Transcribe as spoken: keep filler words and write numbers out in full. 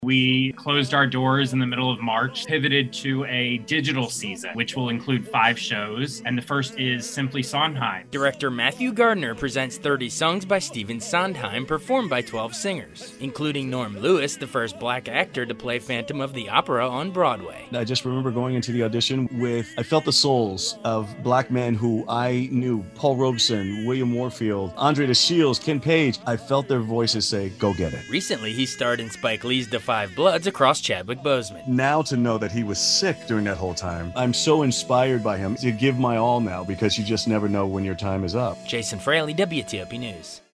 We closed our doors in the middle of March, pivoted to a digital season, which will include five shows, and the first is Simply Sondheim. Director Matthew Gardner presents thirty songs by Stephen Sondheim, performed by twelve singers, including Norm Lewis, the first black actor to play Phantom of the Opera on Broadway. I just remember going into the audition with, I felt the souls of black men who I knew, Paul Robeson, William Warfield, Andre DeShields, Ken Page. I felt their voices say, go get it. Recently, he starred in Spike Lee's The Five Bloods across Chadwick Boseman. Now to know that he was sick during that whole time, I'm so inspired by him to give my all now, because you just never know when your time is up. Jason Fraley, W T O P News.